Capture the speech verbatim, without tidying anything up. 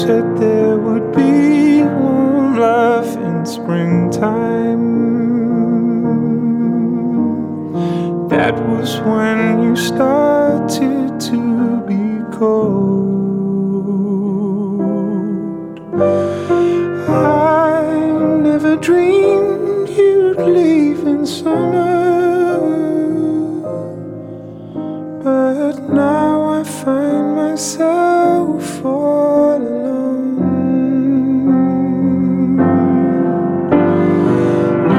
Said there would be warm love in springtime. That was when you started to be cold. I never dreamed you'd leave in summer, but now I find myself